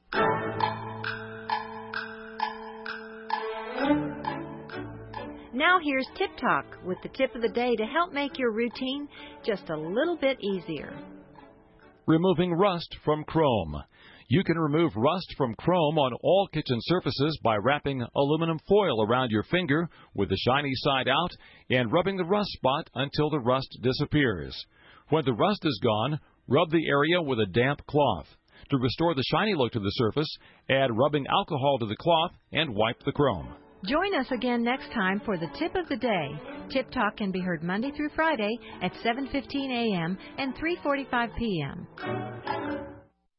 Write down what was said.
Now here's Tip Talk with the tip of the day to help make your routine just a little bit easier. Removing rust from chrome. You can remove rust from chrome on all kitchen surfaces by wrapping aluminum foil around your finger with the shiny side out and rubbing the rust spot until the rust disappears. When the rust is gone, rub the area with a damp cloth. To restore the shiny look to the surface, add rubbing alcohol to the cloth and wipe the chrome. Join us again next time for the Tip of the Day. Tip Talk can be heard Monday through Friday at 7:15 a.m. and 3:45 p.m.